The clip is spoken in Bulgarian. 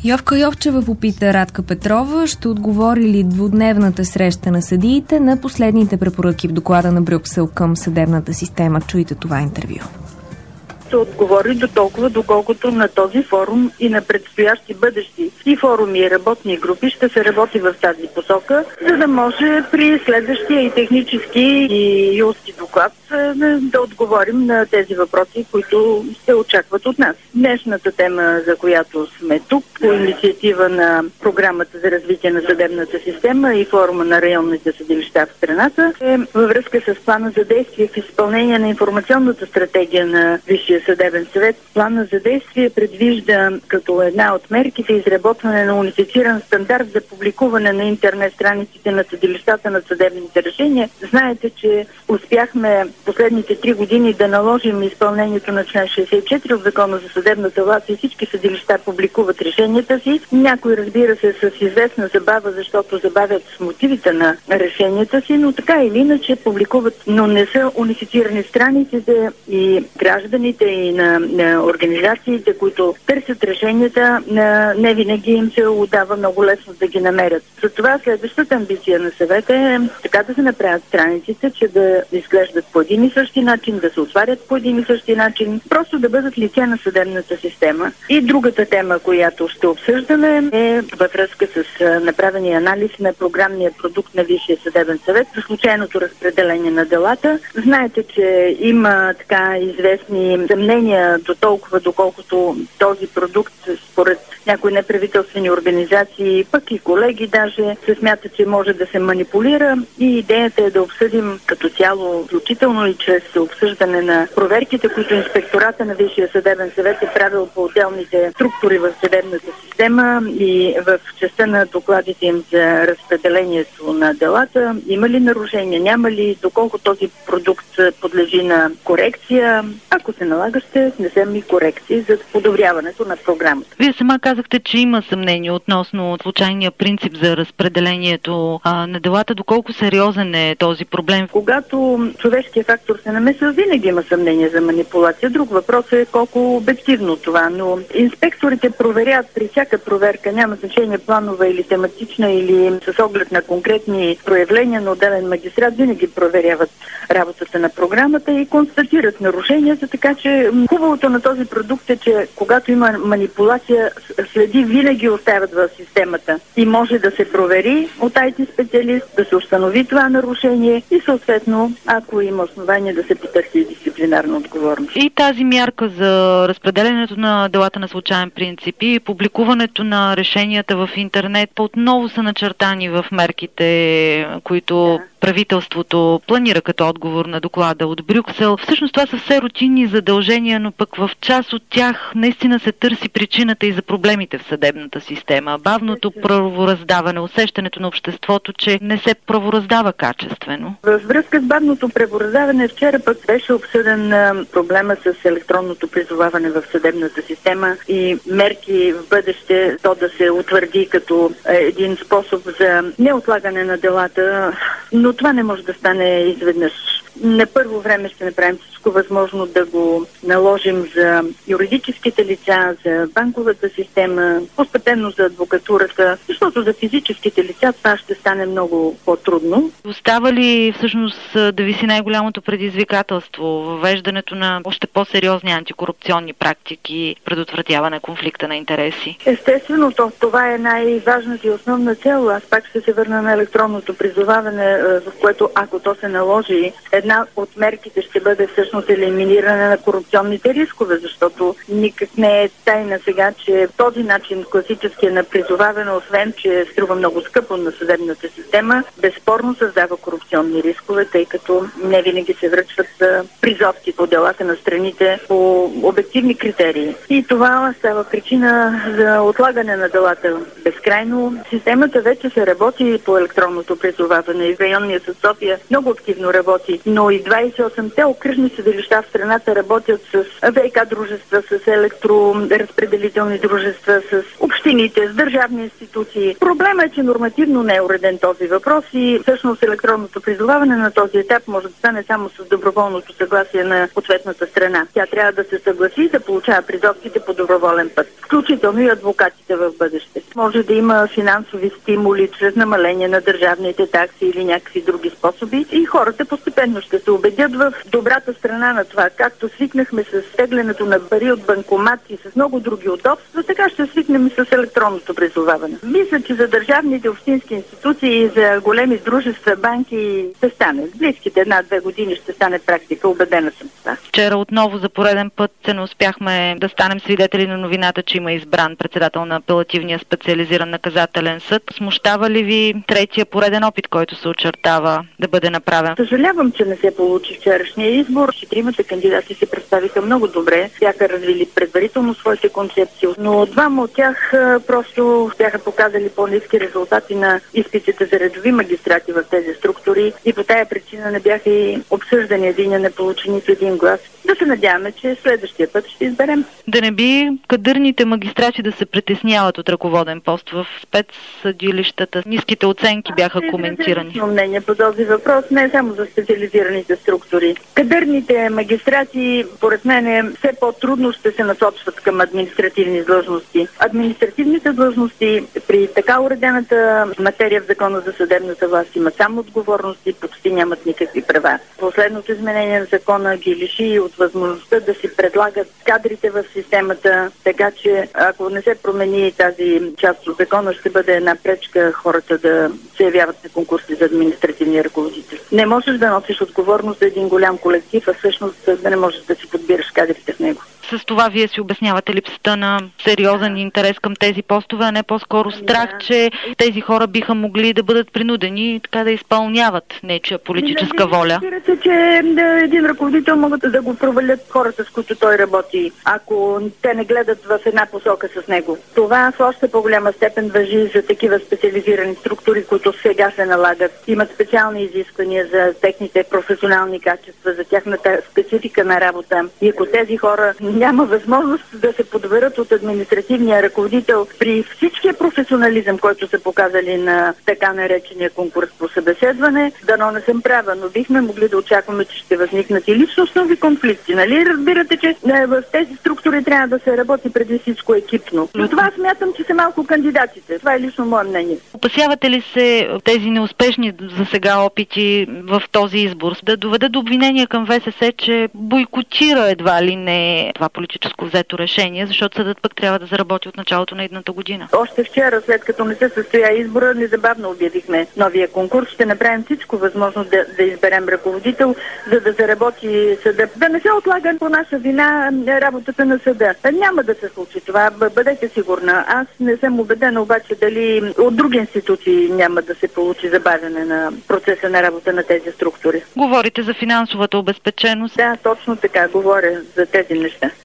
Йовка Йовчева попита Радка Петрова, ще отговори ли двудневната среща на съдиите на последните препоръки в доклада на Брюксел към съдебната система. Чуйте това интервю. Се отговори до толкова, доколкото на този форум и на предстоящи бъдещи и форуми и работни групи ще се работи в тази посока, за да може при следващия и технически и юридически доклад да отговорим на тези въпроси, които се очакват от нас. Днешната тема, за която сме тук, по инициатива на Програмата за развитие на съдебната система и форума на районните съдилища в страната, е във връзка с плана за действие в изпълнение на информационната стратегия на Висшия съдебен съвет. Плана за действие предвижда като една от мерките изработване на унифициран стандарт за публикуване на интернет страниците на съдилищата на съдебните решения. Знаете, че успяхме последните 3 години да наложим изпълнението на член 64 от Закона за съдебната власт и всички съдилища публикуват решенията си. Някои, разбира се, с известна забава, защото забавят с мотивите на решенията си, но така или иначе публикуват, но не са унифицирани страниците и гражданите и на организациите, които търсят решенията, не винаги им се удава много лесно да ги намерят. Затова следващата амбиция на съвета е така да се направят страниците, че да изглеждат по един и същи начин, да се отварят по един и същи начин, просто да бъдат лице на съдебната система. И другата тема, която ще обсъждаме, е във връзка с направения анализ на програмния продукт на Висшия съдебен съвет за случайното разпределение на делата. Знаете, че има така известни съмнения до толкова, доколкото този продукт, според някои неправителствени организации, пък и колеги даже, се смята, че може да се манипулира и идеята е да обсъдим като цяло, включително и чрез обсъждане на проверките, които инспектората на Висшия съдебен съвет е правил по отделните структури в съдебната система и в частта на докладите им за разпределението на делата. Има ли нарушения, няма ли, доколко този продукт подлежи на корекция. Ако се налага, ще внесем и корекции за подобряването на програмата. Вие сама казахте, че има съмнение относно случайния принцип за разпределението на делата. Доколко сериозен е този проблем? Когато човешкият фактор се намесва, винаги има съмнение за манипулация. Друг въпрос е колко обективно това, но инспекторите проверят при всяка проверка, няма значение планова или тематична или с оглед на конкретни проявления на отделен магистрат, винаги проверяват работата на програмата и констатират нарушенията, така че хубавото на този продукт е, че когато има манипулация, следи винаги оставят в системата и може да се провери от IT специалист, да се установи това нарушение и съответно, ако има основание, да се потърси дисциплинарна отговорност. И тази мярка за разпределението на делата на случайен принцип и публикуването на решенията в интернет отново са начертани в мерките, които правителството планира като отговор на доклада от Брюксел. Всъщност това са все рутинни задължения, но пък в част от тях наистина се търси причината и за проблемите в съдебната система. Бавното правораздаване, усещането на обществото, че не се правораздава качествено. Във връзка с бавното правораздаване, вчера пък беше обсъден проблема с електронното призоваване в съдебната система и мерки в бъдеще то да се утвърди като един способ за неотлагане на делата, но това не може да стане изведнъж. На първо време ще направим всичко възможно да го наложим за юридическите лица, за банковата система, постепенно за адвокатурата, защото за физическите лица това ще стане много по-трудно. Остава ли всъщност да виси най-голямото предизвикателство? Въвеждането на още по-сериозни антикорупционни практики, предотвратяване конфликта на интереси? Естествено, това е най-важната и основна цел. Аз пак ще се върна на електронното призоваване, в което ако то се наложи, една от мерките ще бъде всъщност елиминиране на корупционните рискове, защото никак не е тайна сега, че този начин класическия на призоваване, освен че струва много скъпо на съдебната система, безспорно създава корупционни рискове, тъй като не винаги се връчват призовки по делата на страните по обективни критерии. И това става причина за отлагане на делата безкрайно. Системата вече се работи по електронното призоваване и районният съд София много активно работи. но и 28-те окръжни съдилища в страната работят с ВиК дружества, с електроразпределителни дружества, с общините, с държавни институции. Проблема е, че нормативно не е уреден този въпрос и всъщност електронното призоваване на този етап може да стане само с доброволното съгласие на ответната страна. Тя трябва да се съгласи да получава призовките по доброволен път, включително и адвокатите в бъдеще. Може да има финансови стимули чрез намаление на държавните такси или някакви други способи и хората постепенно ще се убедят в добрата страна на това. Както свикнахме с теглянето на пари от банкомат и с много други удобства, така ще свикнем и с електронното призоваване. Мисля, че за държавните общински институции и за големи дружества, банки ще стане. В близките 1-2 години ще стане практика, убедена съм в това. Вчера отново за пореден път не успяхме да станем свидетели на новината, че има избран председател на апелативния специализиран наказателен съд. Смущава ли ви третия пореден опит, който се очертава да бъде направен? Съжалявам, че не се получи вчерашния избор. Четиримата кандидати се представиха много добре, бяха развили предварително своите концепции, но двама от тях просто бяха показали по-ниски резултати на изпитите за редови магистрати в тези структури и по тая причина не бяха и обсъждани. Единия не получи нито един глас. Да се надяваме, че следващия път ще изберем. Да не би кадърните магистрати да се притесняват от ръководен пост в спецсъдилищата? Ниските оценки бяха коментирани. Мнение по този въпрос не е само за специализираните структури. Кадърните магистрати, поред мен, все по-трудно ще се насочват към административни длъжности. Административните длъжности при така уредената материя в Закона за съдебната власт имат само отговорности, почти нямат никакви права. Последното изменение на закона ги лиши от възможността да си предлагат кадрите в системата, така че ако не се промени тази част от закона, ще бъде една пречка хората да се явяват на конкурси за административни ръководители. Не можеш да носиш отговорност за един голям колектив, а всъщност да не можеш да си подбираш кадрите в него. С това вие си обяснявате липсата на сериозен интерес към тези постове, а не по-скоро страх, че тези хора биха могли да бъдат принудени така да изпълняват нечия политическа воля. Разбирате, че един ръководител могат да го провалят хората, с които той работи, ако те не гледат в една посока с него. Това в още по-голяма степен важи за такива специализирани структури, които сега се налагат. Имат специални изисквания за техните професионални качества, за тяхната специфика на работа. И ако тези хора няма възможност да се подберат от административния ръководител при всичкия професионализъм, който са показали на така наречения конкурс по събеседване, дано не съм права, но бихме могли да очакваме, че ще възникнат и личностнови конфликти. Нали? Разбирате, че в тези структури трябва да се работи преди всичко екипно. Но това смятам, че са малко кандидатите. Това е лично мое мнение. Опасявате ли се тези неуспешни за сега опити в този избор да доведат до обвинения към ВСС, че бойкотира едва ли не това политическо взето решение, защото съдът пък трябва да заработи от началото на едната година? Още вчера, след като не се състоя избора, незабавно обявихме новия конкурс. Ще направим всичко възможно да изберем ръководител, за да заработи съда. Да не се отлага по наша вина работата на съда. Няма да се случи това, бъдете сигурна. Аз не съм убедена обаче дали от други институции няма да се получи забавяне на процеса на работа на тези структури. Говорите за финансовата обезпеченост? Да, точно така говоря за тези неща.